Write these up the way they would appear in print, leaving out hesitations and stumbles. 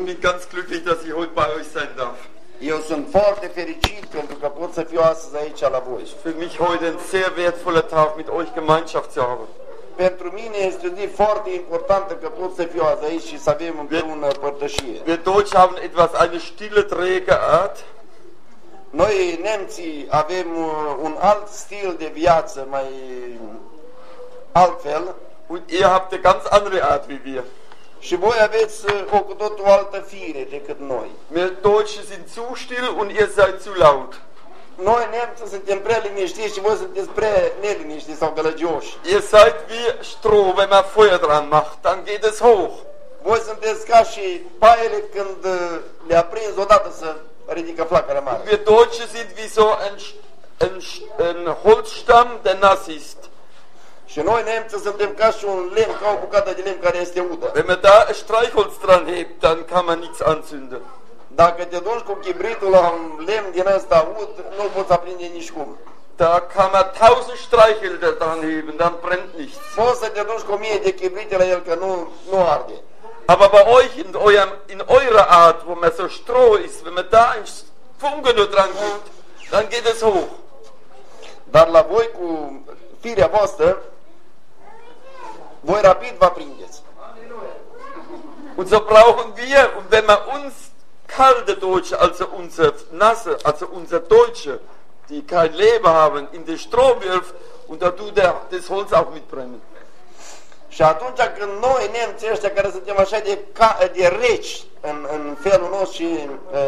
bin ganz glücklich, dass ich heute bei euch sein darf. Eu sunt foarte fericit pentru că pot să fiu astăzi aici la voi. Für mich heute ein sehr wertvoller Tag, mit euch Gemeinschaft zu haben. Pentru mine este o zi foarte importantă că pot să fiu azi aici și să avem împreună părtășie. Wir Deutsche haben etwas eine stille, träge Art. Noi, nemții, avem un alt stil de viață, mai altfel. Und ihr habt eine ganz andere Art wie wir. Și voi aveți o cu totul altă fire decât noi. Wir Deutsche sind zu still und ihr seid zu laut. Noi, nemții, suntem prea liniștiți și voi sunteți prea neliniștiți sau gălăgioși. Ihr seid wie Stroh, wenn man Feuer dran macht, dann geht es hoch. Voi sunteți ca și paiele când le aprinzi odată să ridică flacăra mare. Wir Deutsche sind wie so ein Holzstamm, der nass ist. Și noi, nemții, suntem ca și un lemn, ca o bucată de lemn care este udă. Wenn man da ein Streichholz dran hebt, dann kann man nichts anzünden. Dacă te duci cu chibritul la un lemn din ăsta ud, nu-l poți aprinde nici cum. Da kann man 1000 Streichhölzer dran heben, dann brennt nichts. Poți să te duci cu 1000 de chibrite la el, că nu arde. Aber bei euch in eurer Art, wo man so Stroh ist, wenn man da ein Funke nur dran gibt, dann geht es hoch. Dar la voi, cu firea voastră, voi rapid vă aprindeți. Und so brauchen wir, und wenn man uns kalte Deutsche, also unser nasse, also unser Deutsche, die kein Leben haben, in den Stroh wirft, und da tut das Holz auch mitbrennen. Și atunci când noi, nemții ăștia care suntem așa de reci în felul nostru și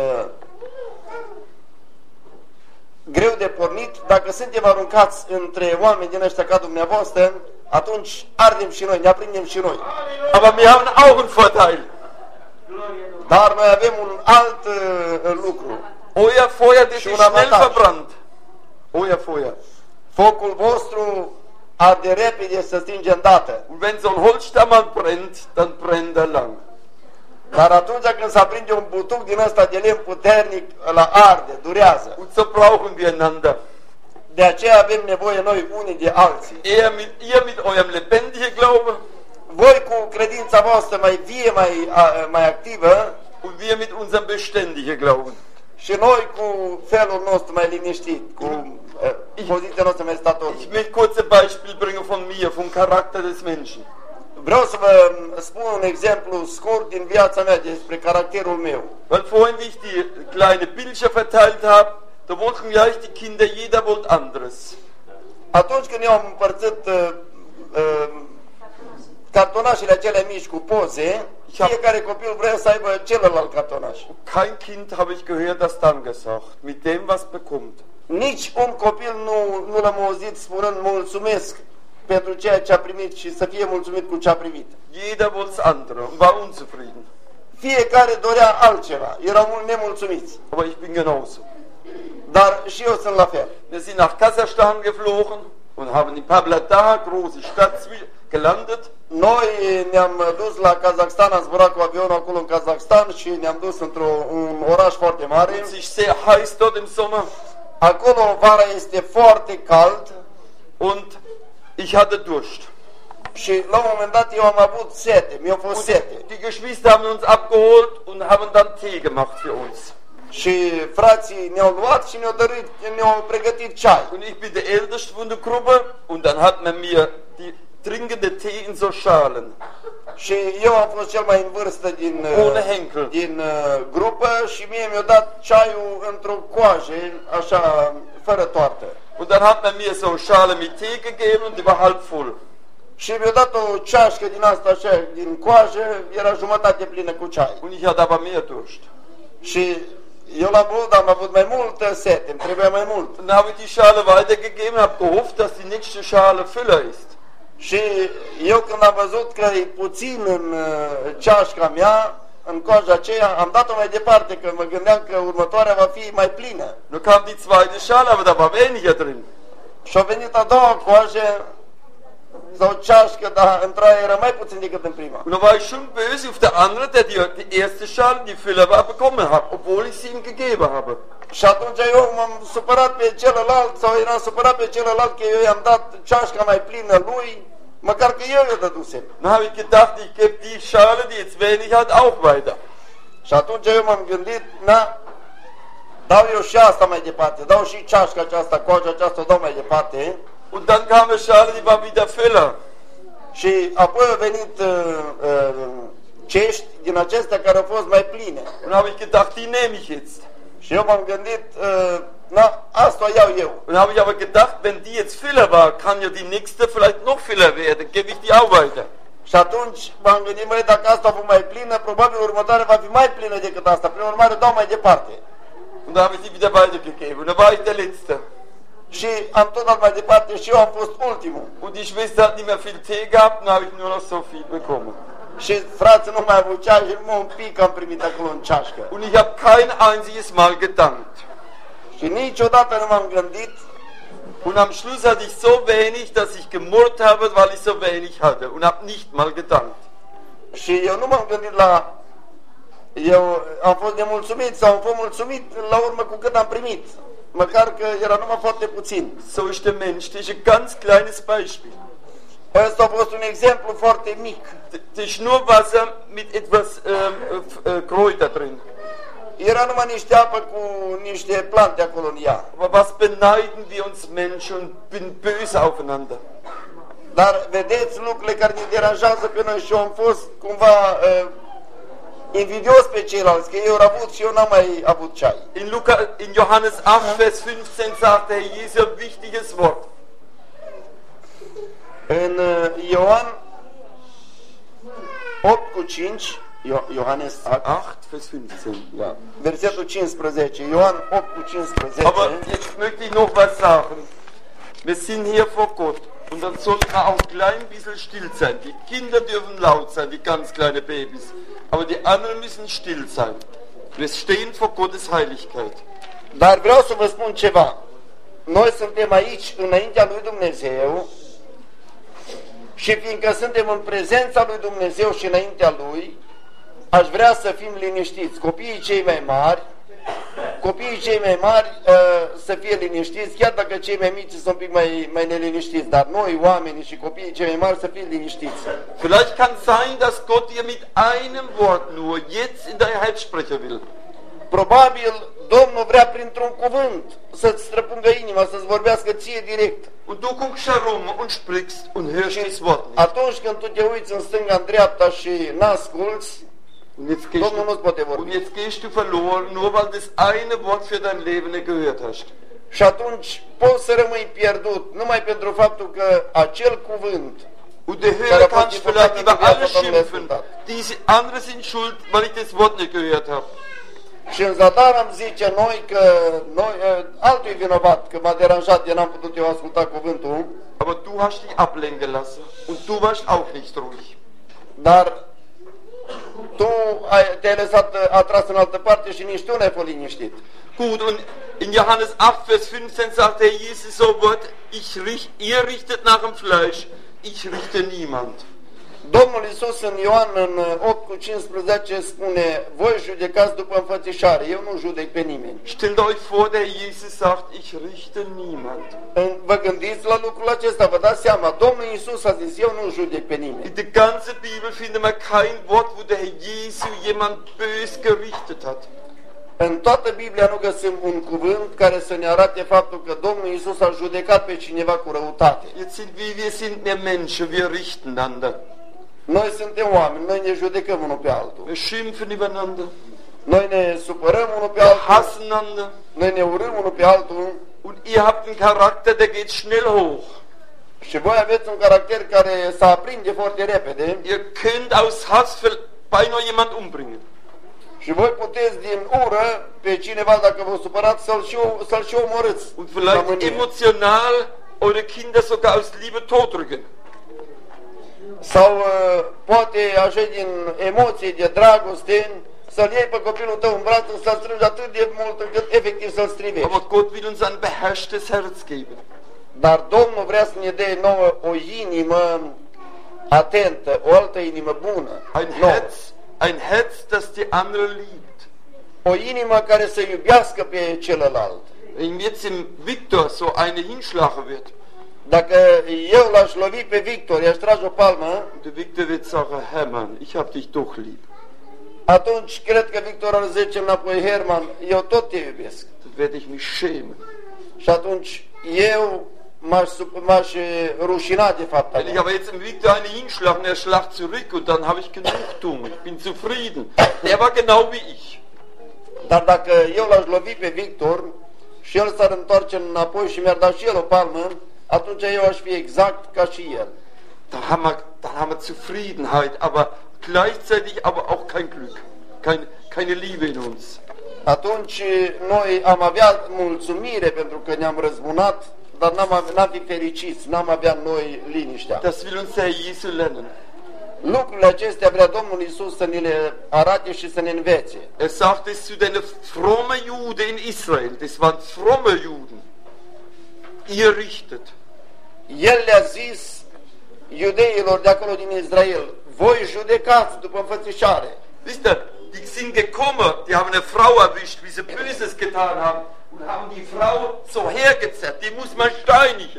greu de pornit, dacă suntem aruncați între oameni din ăștia ca dumneavoastră, atunci ardem și noi, ne aprindem și noi. Aber wir haben auch einen Vorteil. Dar noi avem un alt lucru. Euer Feuer, das ist schnell verbrannt. Euer Feuer. Focul vostru arde repede, se stinge îndată. Und wenn so ein Holzstamm brennt, dann brennt er lang. Dar atunci când se aprinde un butuc din ăsta de lemn puternic, la arde, durează. Und so brauchen wir einander. De aceea avem nevoie noi unii de alții. Ihr mit eurem lebendigen Glauben. Voi cu credința voastră mai vie, mai activă. Und wir mit unserem beständigen Glauben. Și noi cu felul nostru mai liniștit, cu poziția noastră mai statornică. Ich möchte kurz ein Beispiel bringen von mir, vom Charakter des Menschen. Vreau să vă spun un exemplu scurt din viața mea despre caracterul meu. Weil vorhin, wie ich die kleine Bildchen verteilt habe, da wollten gleich die Kinder, jeder wollte anderes. Atunci când eu am împărțit cartonașele acelea mici cu poze, fiecare copil vrea să aibă celălalt cartonaș. Kein Kind habe ich gehört, das dann gesagt, mit dem was bekommt. Nici un copil nu l-am auzit spunând mulțumesc pentru ceea ce a primit și să fie mulțumit cu ce a primit. Jeder wollte das andere und war unzufrieden. Fiecare dorea altceva, erau nemulțumiți. Aber ich bin genauso. Dar și eu sunt la fel. Wir sind nach Kasachstan geflogen und haben in Pavlodar, große Stadt, gelandet. Noi ne-am dus la Kazakhstan, am zburat cu avionul acolo în Kazakhstan și ne-am dus într-un oraș foarte mare. Es ist sehr heiß dort im Sommer. Acolo vara este foarte cald. Und ich hatte Durst. Și la un moment dat eu am avut sete, mi-a fost sete. Die Geschwister haben uns abgeholt und haben dann Tee gemacht für uns. Și frații ne-au luat și ne-au pregătit ceai. Und ich bin der Älteste von der Gruppe und dann hat man mir die trinkende Tee in so Schalen. Și eu am fost cel mai în vârstă din grupă și mie mi-a dat ceaiul într-o coajă, așa, fără toartă. Und dann hat man mir so eine Schale mit Tee gegeben und die war halb voll. Și mi-a dat o ceașcă din asta așa, din coajă, era jumătate plină cu ceai. Und ich hatte aber mehr Durst. Și eu l-am băut, dar am avut mai multă sete, îmi trebuia mai mult. Und dann habe ich die Schale weitergegeben und habe gehofft, dass die nächste Schale Füller ist. Și eu când am văzut că e puțin în ceașca mea, în coaja aceea, am dat-o mai departe, că mă gândeam că următoarea va fi mai plină. Nun kam die zweite Schale, aber da war weniger drin. Și a venit a doua coajă, sau ceașcă, dar într-aia era mai puțin decât în prima. Und dann war ich schon böse auf der andere, der die erste Schale, die Füller war, bekommen hat, obwohl ich sie ihm gegeben habe. Și atunci eu m-am supărat pe celălalt, sau eram supărat pe celălalt că eu i-am dat ceașca mai plină lui, măcar că eu i-o dădusem. Dann habe ich gedacht, ich gebe die Schale, die jetzt wenig hat, auch weiter. Și atunci eu m-am gândit, dau eu și asta mai departe, dau și ceașca aceasta, coaja aceasta, o dau mai departe. Und dann kam eine Schale, die war wieder Füller. Și apoi au venit cești din acestea care au fost mai pline. Und habe ich gedacht, die nehme ich jetzt. Și eu m-am gândit, asta o iau eu. Und habe ich aber gedacht, wenn die jetzt Füller war, kann ja die nächste vielleicht noch Füller werden, gebe ich die auch weiter. Și atunci m-am gândit, măi, dacă asta a fost mai plină, probabil următoarea va fi mai plină decât asta. Prin urmare, dau mai departe. Und da habe ich die wieder weitergegeben. Und da war ich der Letzte. Și am tot dat mai departe și eu am fost ultimul. Und die Schwester hat nicht mehr viel Tee gehabt, und habe ich nur noch so viel bekommen. Și frații nu mai aveau ceaș și numai un pic am primit acolo în ceașcă. Und ich habe kein einziges Mal gedankt. Și niciodată nu m-am gândit. Und am Schluss hatte ich so wenig, dass ich gemurrt habe, weil ich so wenig hatte. Und habe nicht mal gedankt. Și eu nu m-am gândit la... Eu am fost nemulțumit sau am fost mulțumit la urmă cu cât am primit. Măcar că era numai foarte puțin. So ist der Mensch. Das ist ein ganz kleines Beispiel. Ăsta a fost un exemplu foarte mic. Das ist nur Wasser mit etwas Kräuter drin. Era numai niște apă cu niște plante acolo în ea. Aber was beneiden wir uns Menschen und bin böse aufeinander. Dar vedeți lucrurile care ne deranjează pe noi și eu am fost cumva invidios pe ceilalți, că eu au avut și eu n-am mai avut ceai. In Johannes 8, Vers 15 sagt der Jesus ein wichtiges Wort. În Ioan 8 cu 5, Johannes 8, 8, Vers 15. ja, versetul 15, Ioan 8 cu 15. Aber jetzt möchte ich noch was sagen. Wir sind hier vor Gott. Und dann sollten wir auch ein klein bisschen still sein. Die Kinder dürfen laut sein, die ganz kleine Babys. Aber die anderen müssen still sein. Wir stehen vor Gottes Heiligkeit. Dar vreau să vă spun ceva. Noi suntem aici înaintea lui Dumnezeu și fiindcă suntem în prezența lui Dumnezeu și înaintea lui, aș vrea să fim liniștiți. Copiii cei mai mari să fie liniștiți, chiar dacă cei mai mici sunt un pic mai neliniștiți, dar noi, oamenii și copiii cei mai mari, să fie liniștiți. Vielleicht kann sein, dass Gott dir mit einem Wort nur jetzt in dein Herz sprechen will. Probabil Domnul vrea printr-un cuvânt să-ți străpungă inima, să-ți vorbească ție direct. Und du guckst herum und sprichst und hörst das Wort nicht. Atunci când tu te uiți în stânga, în dreapta și n-asculți, Domnul nu-ți poate vorbi. Und jetzt gehst du verloren, nur weil das eine Wort für dein Leben nicht gehört hast. Și atunci poți să rămâi pierdut, numai pentru faptul că acel cuvânt und der Hörer kann vielleicht über alles schimpfen. Diese andere sind schuld, weil ich das Wort nicht gehört habe. Și în zadar am zice noi că altul e vinovat, că m-a deranjat, eu n-am putut eu asculta cuvântul. Aber du hast dich ablenken lassen und du warst auch nicht ruhig. Dar tu te-ai lăsat atras în altă parte și nici tu n-ai fost liniștit. Gut, und in Johannes 8, Vers 15 sagt der Jesus so Wort, ihr richtet nach dem Fleisch, ich richte niemand. Domnul Iisus în Ioan în 8 cu 15 spune, voi judecați după înfățișare, eu nu judec pe nimeni. Stellt euch vor, der Jesus sagt, ich richte niemand. Vă gândiți la lucrul acesta, vă dați seama, Domnul Iisus a zis, eu nu judec pe nimeni. In der ganzen Bibel findet man kein Wort, wo der Herr Jesu jemand bös gerichtet hat. În toată Biblia nu găsim un cuvânt care să ne arate faptul că Domnul Iisus a judecat pe cineva cu răutate. Wir sind mehr Menschen, wir richten einander. Noi suntem oameni, noi ne judecăm unul pe altul. Wir schimpfen übereinander. Noi ne supărăm unul pe Wir altul. hassen einander. Noi ne urâm unul pe altul. Und ihr habt einen Charakter, der geht schnell hoch. Și voi aveți un caracter care se aprinde foarte repede. Ihr könnt aus Hass beinahe jemand umbringen. Și voi puteți din ură pe cineva, dacă vă supărați, să-l și omorâți. Und vielleicht emotional eure Kinder sogar aus Liebe totdrücken. Sau poate așa din emoții, de dragoste, să-l iei pe copilul tău în brațe, să-l strângi atât de mult încât efectiv să-l strivești. Aber Gott will uns ein beherrschtes Herz geben. Dar Domnul vrea să ne dea nouă o inimă atentă, o altă inimă bună. Ein Herz, das die andere liebt. O inimă care să iubească pe celălalt. Wenn jetzt im Victor so eine hinschlagen wird, dacă eu l-aș lovi pe Victor, i-aș trage o palmă, der Victor wird sagen, Herr Mann, ich hab dich doch lieb. atunci cred că Victor ar zice înapoi, Herman, eu tot te iubesc. dann werde ich mich schämen. Și atunci eu m-aș rușina de fapta Wenn ich mea. aber jetzt im Victor eine hinschlage und er schlagt zurück und dann habe ich Genugtuung, ich bin zufrieden. Er war genau wie ich. Dar dacă eu l-aș lovi pe Victor și el s-ar întoarce înapoi și mi-ar da și el o palmă, atunci eu aș fi exact ca și el. Dann haben wir Zufriedenheit, aber gleichzeitig aber auch kein Glück, keine Liebe in uns. Atunci noi am avea mulțumire pentru că ne-am răzbunat, dar n-am fi fericiți, n-am avea noi liniștea. Das will uns der Jesu lernen. Lucrurile acestea vrea Domnul Iisus să ni le arate și să ne învețe. Er sagt es zu den frommen Juden in Israel, das waren fromme Juden. Ihr richtet. El le-a zis iudeilor de acolo din Israel, voi judecați după înfățișare. Wisst ihr, die sind gekommen, die haben eine Frau erwischt, wie sie Böses getan haben, und haben die Frau so hergezerrt, die muss man steinigen.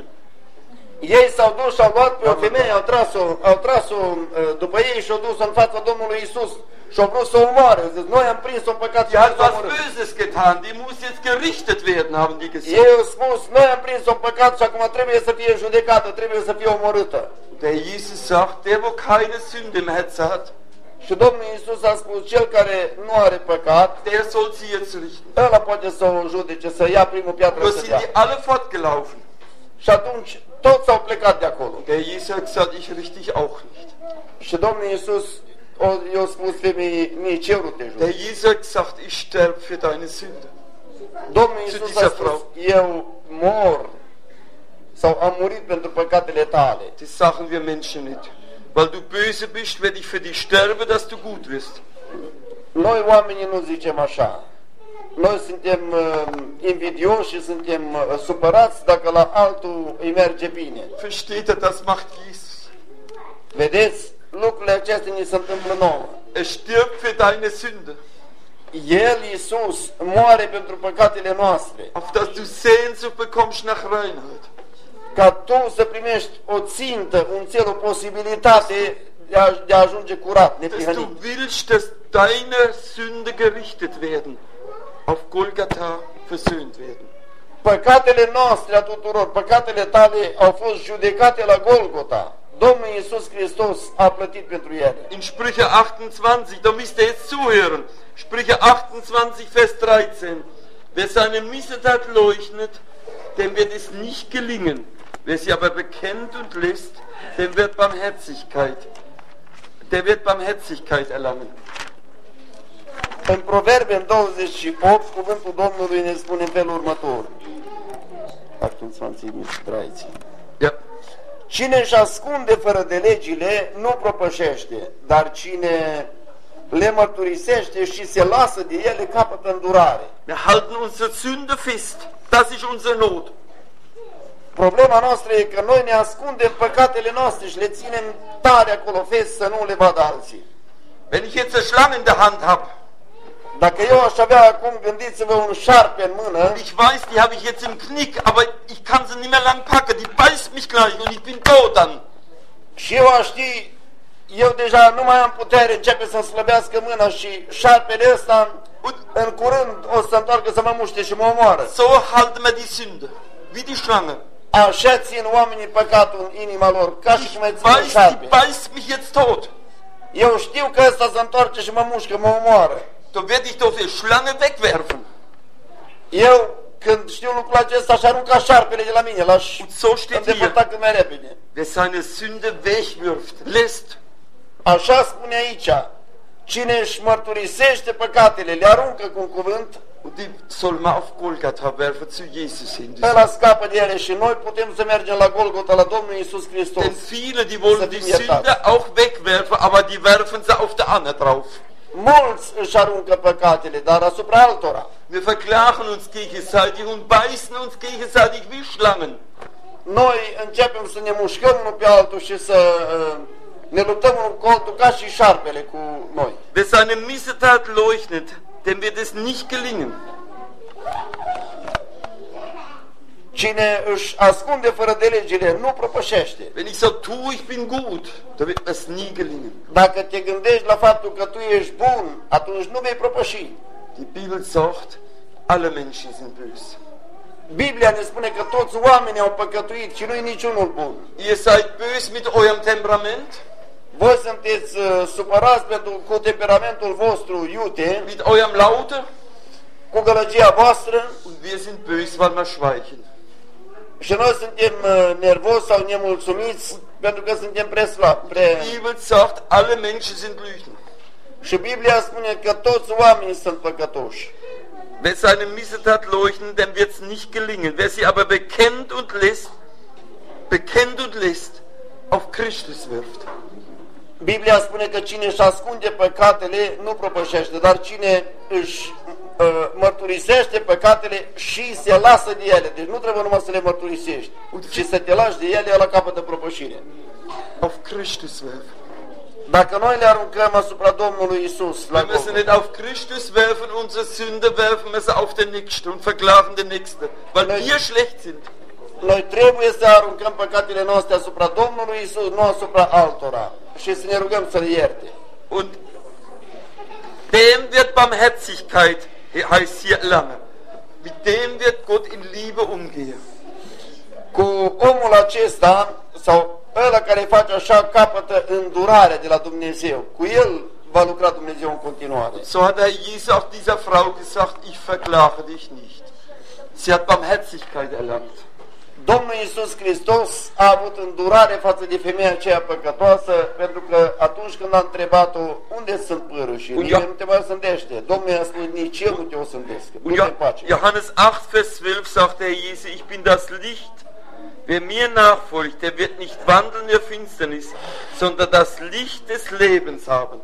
Ei s-au dus și au luat pe o femeie, au tras-o după ei și au dus-o în fața Domnului Iisus și au vrut să o omoare. Zis, noi am prins-o în păcat și Die hat să o was omorâm. Böses getan, die muss jetzt gerichtet werden, haben die gesagt. Ei au spus, noi am prins-o în păcat și acum trebuie să fie judecată, trebuie să fie omorâtă. Der Jesus sagt, der wo keine Sünde im Herzen hat, Și Domnul Iisus a spus, cel care nu are păcat, der soll sie jetzt richten. ăla poate să o judece, să ia primul piatră Nur să sind dea. die alle fortgelaufen. Și atunci toți au plecat de acolo. Der Jesus hat gesagt, ich richte dich auch nicht. Și Domnul Iisus i-a spus femeii, nici eu nu te Der judec. Jesus hat gesagt, ich sterbe für deine Sünde. Domnul Iisus a spus, eu mor sau am murit pentru păcatele tale. Das sagen wir Menschen nicht. Weil du böse bist, werde ich für dich sterben, dass du gut wirst. Noi oamenii nu zicem așa. Noi suntem invidioși și suntem supărați dacă la altul îi merge bine. Versteht ihr, das macht Jesus. Vedeți? Lucrurile acestea ni se întâmplă nouă. Er stirbt für deine Sünde. El, Iisus, moare pentru păcatele noastre, Auf dass du Sehnsucht bekommst nach Reinheit. ca tu să primești o țintă, un țel, o posibilitate de a ajunge curat, Dass neprihănit. du willst, dass deine Sünde gerichtet werden. Auf Golgatha versöhnt werden. Păcatele noastre a tuturor, păcatele tale au fost judecate la Golgota. Domnul Iisus Hristos a plătit pentru ele. In Sprüche 28, da müsst ihr jetzt zuhören. Sprüche 28, Vers 13. Wer seine Missetat leugnet, dem wird es nicht gelingen. Wer sie aber bekennt und lässt, der wird Barmherzigkeit erlangen. În Proverbe, în 28, cuvântul Domnului ne spune în felul următor. 28, Ja. Cine își ascunde fără de legile, nu propășește, dar cine le mărturisește și se lasă de ele, capătă îndurare. Wir halten unsere Sünde fest. Das ist unser Not. Problema noastră e că noi ne ascundem păcatele noastre și le ținem tare acolo fest să nu le vadă alții. Wenn ich jetzt eine Schlange in der Hand habe, Dacă eu aș avea acum, gândiți-vă, un șarpe în mână, ich weiß, die habe ich jetzt im Knick, aber ich kann sie nicht mehr lang packen, die beißt mich gleich und ich bin tot dann. și eu aș ști, eu deja nu mai am putere, începe să-mi slăbească mâna și șarpele ăsta în curând o să întoarcă să mă muște și mă omoară. So halten wir die Sünde, wie die Schlange. Așa țin oamenii păcatul în inima lor, ca și cum îi țin un Weiß, șarpe. die beißt mich jetzt tot. Eu știu că ăsta se întoarce și mă mușcă, mă omoară. Da werde ich doch die Schlange wegwerfen. Eu, când știu lucrul acesta, aș arunca șarpele de la mine, l-aș Und so steht hier, îndepărta cât mai repede. wer seine Sünde wegwirft, lässt, Așa spune aici, cine își mărturisește păcatele, le aruncă cu un cuvânt, und die soll man auf Golgatha werfen, zu Jesus hin. ăla scapă de ele și noi putem să mergem la Golgota, la Domnul Iisus Hristos. Denn viele, die wollen die Sünde auch wegwerfen, aber die werfen sie auf der andere drauf. Mulți își aruncă păcatele, dar asupra altora. Wir verklagen uns gegenseitig und beißen uns gegenseitig wie Schlangen. Noi începem să ne mușcăm unul pe altul și să ne luptăm unul cu altul ca și șarpele cu noi. Wer seine Missetat leugnet, dem wird es nicht gelingen. Cine își ascunde fără de legile nu propășește. Wenn ich so tue, ich bin gut, dann wird es nie gelingen. Dacă te gândești la faptul că tu ești bun, atunci nu vei propăși. Die Bibel sagt, alle Menschen sind böse. Biblia ne spune că toți oamenii au păcătuit și nu-i niciunul bun. Ihr seid böse mit eurem Temperament, Voi sunteți supărați cu temperamentul vostru iute, mit eurem Laute, cu gălăgia voastră, und wir sind böse, weil wir schweichen. și noi suntem nervoși sau nemulțumiți pentru că suntem prea slabi. Die Bibel sagt, alle Menschen sind Lügner. Și Biblia spune că toți oamenii sunt păcătoși. Wer seine Missetat leugnet, dem wird es nicht gelingen. Wer sie aber bekennt und lässt, auf Christus wirft. Biblia spune că cine își ascunde păcatele nu propășește, dar cine își mărturisește păcatele și se lasă de ele. Deci nu trebuie numai să le mărturisești, ci să te lași de ele, la capătă propășire. Auf Christus werfen. Dacă noi le aruncăm asupra Domnului Isus, la Wenn wir sie nicht auf Christus werfen, unsere Sünde, werfen wir sie auf den Nächsten und verklagen den Nächsten, weil wir schlecht sind. noi trebuie să aruncăm păcatele noastre asupra Domnului Isus, nu asupra altora, și să ne rugăm să-L ierte. Und dem wird Barmherzigkeit, heißt hier lange, mit dem wird Gott in Liebe umgehen. Cu omul acesta, sau ăla care face așa, capătă îndurare de la Dumnezeu. Cu el va lucra Dumnezeu în continuare. So hat Herr Jesus auch dieser Frau gesagt, ich verklage dich nicht. Sie hat Barmherzigkeit erlangt. Domnul Iisus Hristos a avut îndurare față de femeia aceea păcătoasă, pentru că atunci când a întrebat-o unde sunt pârâșii, nimeni nu te mai sândește. Domnul i-a spus, nici eu nu te o sândesc. Johannes 8, Vers 12 sagt der Jesus, ich bin das Licht. Wer mir nachfolgt, der wird nicht wandeln in der Finsternis, sondern das Licht des Lebens haben.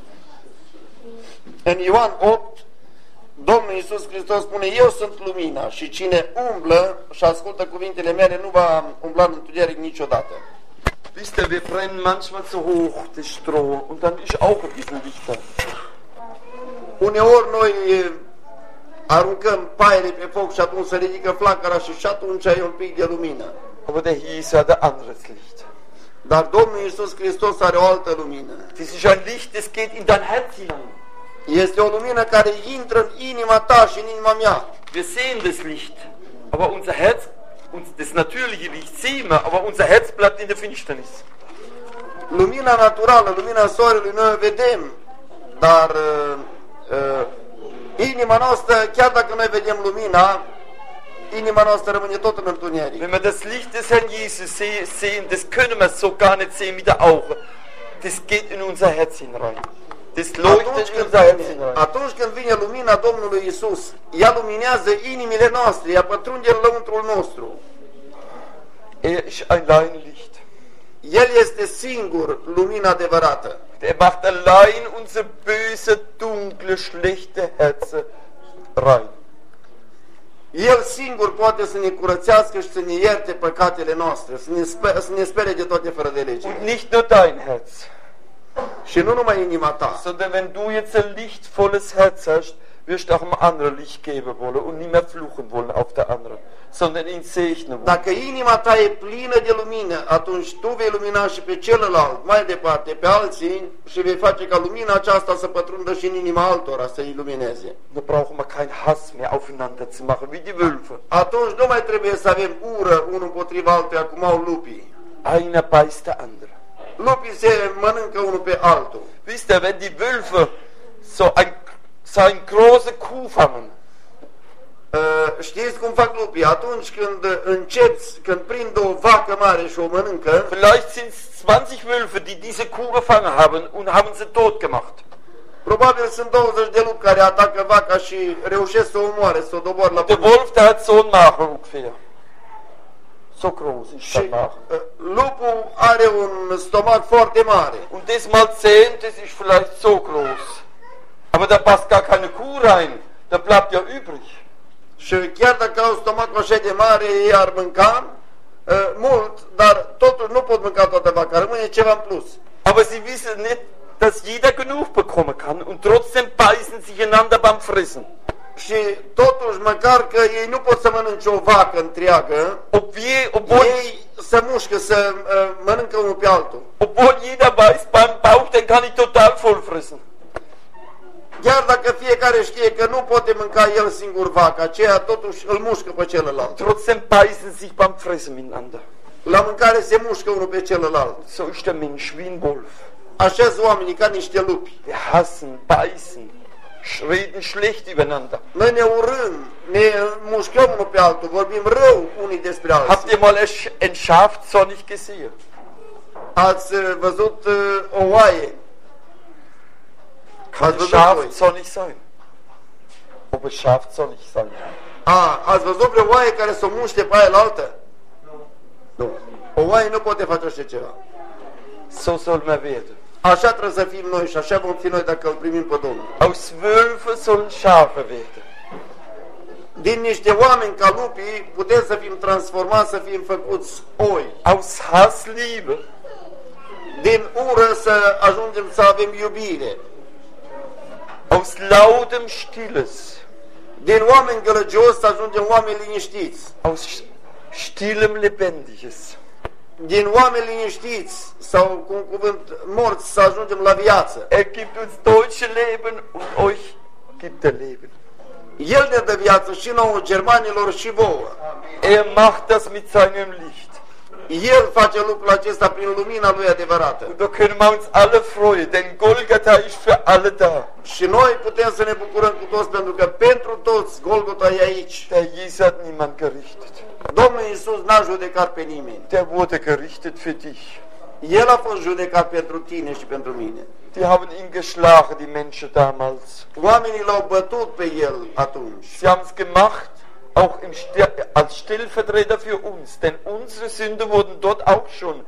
În Ioan 8, Domnul Iisus Hristos spune, eu sunt lumina și cine umblă și ascultă cuvintele mele nu va umbla în întuneric niciodată. Wisst ihr, wir brennen manchmal zu hoch das Stroh und dann ist auch ein bisschen lichter. Uneori noi aruncăm paiele pe foc și atunci se ridică flacăra și atunci e un pic de lumină. Aber der Jesus hat ein anderes Licht. Dar Domnul Iisus Hristos are o altă lumină. Das ist ein Licht, das geht in dein Herz hinein. Este o lumină care intră în inima ta și în inima mea. Wir sehen das Licht, aber unser Herz, das natürliche Licht sehen wir, aber unser Herz bleibt in der Finsternis. Lumina naturală, lumina soarelui noi o vedem, dar inima noastră, chiar dacă noi vedem lumina, inima noastră rămâne tot în întuneric. Wenn wir das Licht des Herrn Jesus sehen, das können wir so gar nicht sehen mit der Auge. Das geht in unser Herz hinein. Das leuchtet in unser Herz hinein. Atunci când vine lumina Domnului Isus, ea luminează inimile noastre, ea pătrunde în lăuntrul nostru. Er ist allein Licht. El este singur lumina adevărată. Er macht allein unsere böse, dunkle, schlechte Herzen rein. El singur poate să ne curățească și să ne ierte păcatele noastre, să ne spere de toate fără de lege. Und nicht nur dein Herz. Și nu numai inima ta. Sondern wenn du jetzt ein lichtvolles Herz hast, wirst du auch einem anderen Licht geben wollen und nicht mehr fluchen wollen auf der anderen, sondern ihn segnen wollen. Dacă inima ta e plină de lumină, atunci tu vei lumina și pe celălalt, mai departe, pe alții, și vei face ca lumina aceasta să pătrundă și în inima altora, să ilumineze. Da brauchen wir keinen Hass mehr aufeinander zu machen, wie die Wölfe. Atunci nu mai trebuie să avem ură unul împotriva altuia, cum au lupii. Einer beißt der andere. Lupii se mănâncă unul pe altul. Wisst ihr, wenn die Wölfe so eine große Kuh fangen, Știți cum fac lupii? Atunci când prind o vacă mare și o mănâncă, vielleicht sind es 20 Wölfe, die diese Kuh gefangen haben und haben sie tot gemacht. probabil sunt 20 de lupi care atacă vaca și reușesc să o omoare, să o doboare la Der pământ. Wolf, der hat so einen Magen ungefähr. So groß ist der Și Magen. lupul are un stomac foarte mare. Und das mal 10, das ist vielleicht so groß. Aber da passt gar keine Kuh rein. Da bleibt ja übrig. Și chiar dacă au stomacul așa de mare, ei ar mânca mult, dar totul nu pot mânca toată vaca, rămâne ceva în plus. Aber sie wissen nicht, dass jeder genug bekommen kann und trotzdem beißen sich einander beim Fressen. Și totuși, măcar că ei nu pot să mănânce o vacă întreagă, ei se mușcă să mănâncă unul pe altul. Obwohl jeder weiß, beim Bauch, den kann ich total voll fressen. Chiar dacă fiecare știe că nu poate mânca el singur vaca, aceea totuși îl mușcă pe celălalt. Trotzdem beißen sich beim Fressen miteinander. La mâncare se mușcă unul pe celălalt. So ist der Mensch wie ein Wolf. Așa sunt oamenii ca niște lupi. Wir hassen, beißen, reden schlecht übereinander. Noi ne urâm, ne mușcăm unul pe altul, vorbim rău unii despre alții. Habt ihr mal ein Schaf zornig gesehen? Ați văzut o oaie? Kann ein Schaf zornig sein? Ob ein Schaf zornig sein? Ați văzut vreo oaie care să o muște pe aia la altă? Nu. O oaie nu poate face așa ceva. So soll man werden. Așa trebuie să fim noi și așa vom fi noi dacă îl primim pe Domnul. Aus Wölfe sollen Schafe werden. Din niște oameni ca lupii putem să fim transformați, să fim făcuți oi. Aus Hass Liebe. Din ură să ajungem să avem iubire. Aus lautem Stilles. Din oameni gălăgios să ajungem oameni liniștiți. Aus stillem Lebendiges. Din oameni liniștiți sau cu un cuvânt morți să ajungem la viață. Gibt uns deutsche Leben und euch gibt er Leben. El ne dă viață și nouă, germanilor și vouă. Macht das mit seinem Licht. El face lucrul acesta prin lumina lui adevărată. Und da können wir uns alle freuen, denn Golgatha ist für alle da. Și noi putem să ne bucurăm cu toți, pentru că pentru toți Golgota e aici. Der Jesus hat niemand gerichtet. Domnul Iisus n-a judecat pe nimeni. Der wurde gerichtet für dich. El a fost judecat pentru tine și pentru mine. Die haben ihn geschlagen, die Menschen damals. Oamenii l-au bătut pe el atunci. Sie haben es gemacht, auch als Stellvertreter für uns, denn unsere Sünde wurden dort auch schon,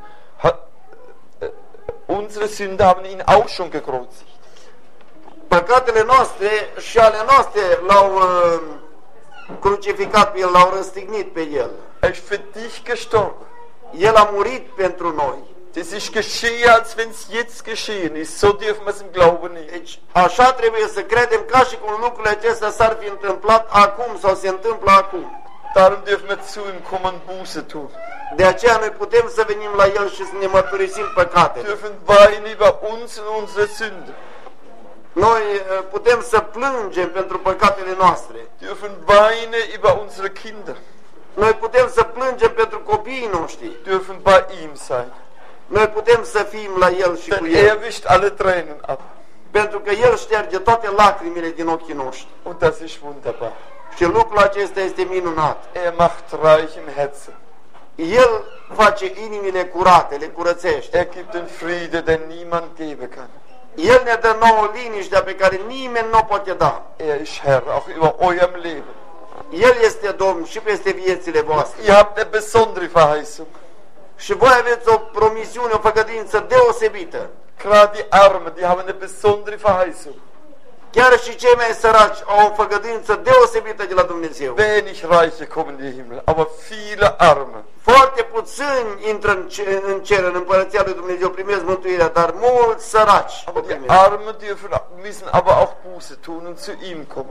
unsere Sünde haben ihn auch schon gekreuzigt. Păcatele noastre și ale noastre l-au crucificat pe el, l-au răstignit pe el. Er ist für dich gestorben. El a murit pentru noi. Das ist geschehen, als wenn es jetzt geschehen ist. So dürfen wir es im Glauben nehmen. Deci, așa trebuie să credem ca și cum lucrurile acestea s-ar fi întâmplat acum sau se întâmplă acum. Darum dürfen wir zu ihm kommen und Buße tun. De aceea noi putem să venim la el și să ne mărturisim păcatele. Dürfen weinen über uns und unsere Sünde. Noi putem să plângem pentru păcatele noastre. Dürfen weinen über unsere Kinder. Noi putem să plângem pentru copiii noștri. Dürfen bei ihm sein. Noi putem să fim la el și cu Denn er el. wischt alle Tränen ab. Pentru că el șterge toate lacrimile din ochii noștri. Und das ist wunderbar. Și lucrul acesta este minunat. Er macht reich im Herzen. El face inimile curate, le curățește. Er gibt den Friede, den niemand geben kann. El ne dă nouă liniștea pe care nimeni nu o poate da. Er ist Herr, auch über eurem Leben. El este Domn și peste viețile voastre. Ihr habt eine besondere Verheißung. Și voi aveți o promisiune, o făgăduință deosebită. Gerade die Armen, die haben eine besondere Verheißung. Chiar și cei mai săraci au o făgăduință deosebită de la Dumnezeu. Wenig Reiche kommen in den Himmel, aber viele Arme. Foarte puțini intră în cer, în împărăția lui Dumnezeu, primesc mântuirea, dar mulți săraci o Aber die primesc. Armen müssen aber auch Buße tun und zu ihm kommen.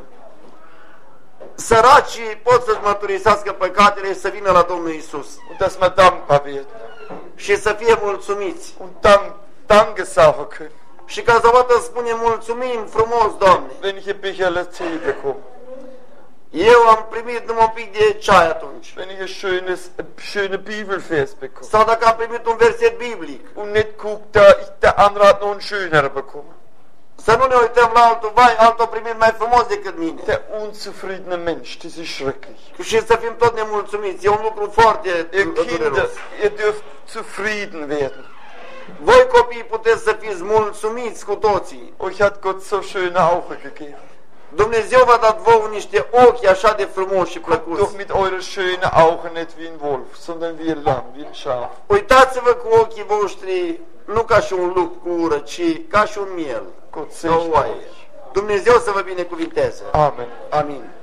Săracii pot să-și mărturisească păcatele și să vină la Domnul Iisus. Und dass wir dankbar werden. Și să fie mulțumiți. Und Danke sagen können. Și ca să poată spune mulțumim frumos, Doamne. Wenn ich ein Becherle Tee bekomme. Eu am primit numai un pic de ceai atunci. Wenn ich ein schöne Bibelvers bekomme. Sau dacă am primit un verset biblic. Und nicht guckt, der andere hat noch einen schöneren bekommen. Să nu ne uităm la altul, vai, altul a primit mai frumos decât mine. Der unzufriedene Mensch, das ist schrecklich. Și să fim tot nemulțumiți, e un lucru foarte Ihr Kinder, dureros. ihr dürft zufrieden werden. Voi copii puteți să fiți mulțumiți cu toții. Euch hat Gott so schöne Augen gegeben. Dumnezeu v-a dat vouă niște ochi așa de frumoși și Guckt plăcuți. doch mit eure schönen Augen nicht wie ein Wolf, sondern wie ein Lamm, wie ein Schaf. Uitați-vă cu ochii voștri nu ca și un lup cu ură, ci ca și un miel. Gott Sau o segne oaie. euch. Dumnezeu să vă binecuvinteze. Amen. Amin.